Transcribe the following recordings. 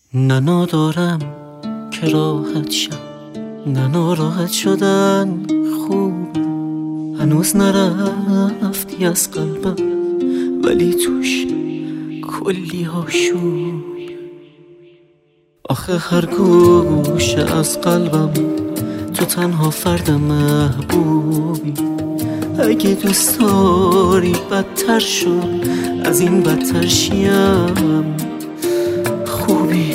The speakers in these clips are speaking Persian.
نه ندارم که راحت شم، نه ناراحت شدن خوب، هنوز نرفتی از قلبم ولی توش کلی آشوب. آخه هر گوشه از قلبم تو تنها فرد محبوبی. اگه دوست داری بدتر شد از این بدتر شیم خوبی.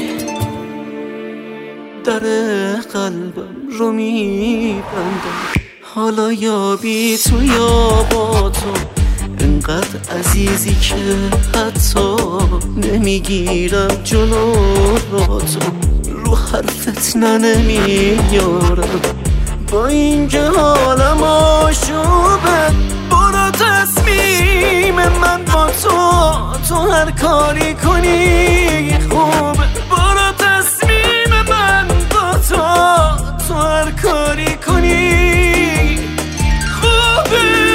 در قلبم رو میبندم حالا یا بی تو یا با تو، انقدر عزیزی که حتی نمیگیرم جلو را تو، رو حرفت نمیارم با اینکه حالم آشوبه. برو تصمیم من با تو هر کاری کنی خوبه. برو تصمیم من با تو هر کاری کنی خوبه.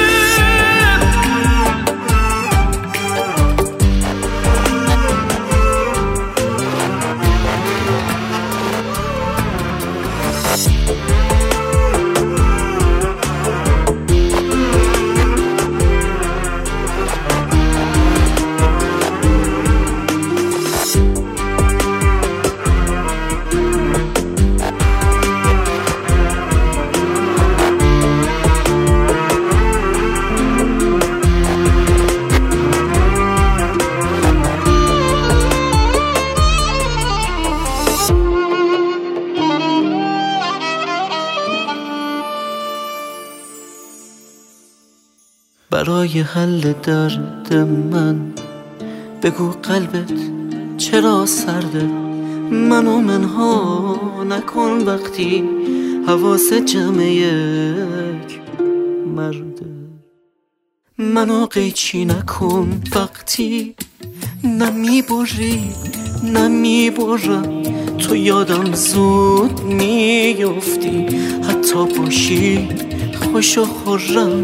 برای حل درد من بگو قلبت چرا سرده، منو منها نکن وقتی حواس جمع یک مرده. منو قیچی نکن وقتی نمیبری نمیبرم، تو یادم زود میفتی حتی باشی خوش و خرم.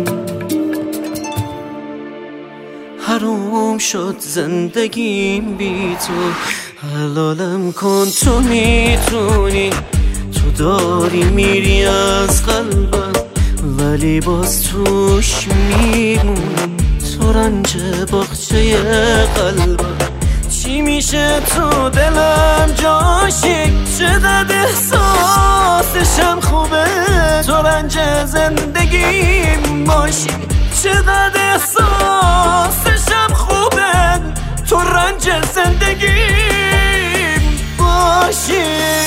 حروم شد زندگیم بی تو، حلالم کن تو میتونی. تو داری میری از قلبم ولی باز توش میمونم. تو رنج باغچه قلبم چی میشه تو دلم جاشی، چقدر احساسشم خوبه. تو رنج زندگیم باشی چقدر احساسشم خوبه. تو رنج زندگیم باشی.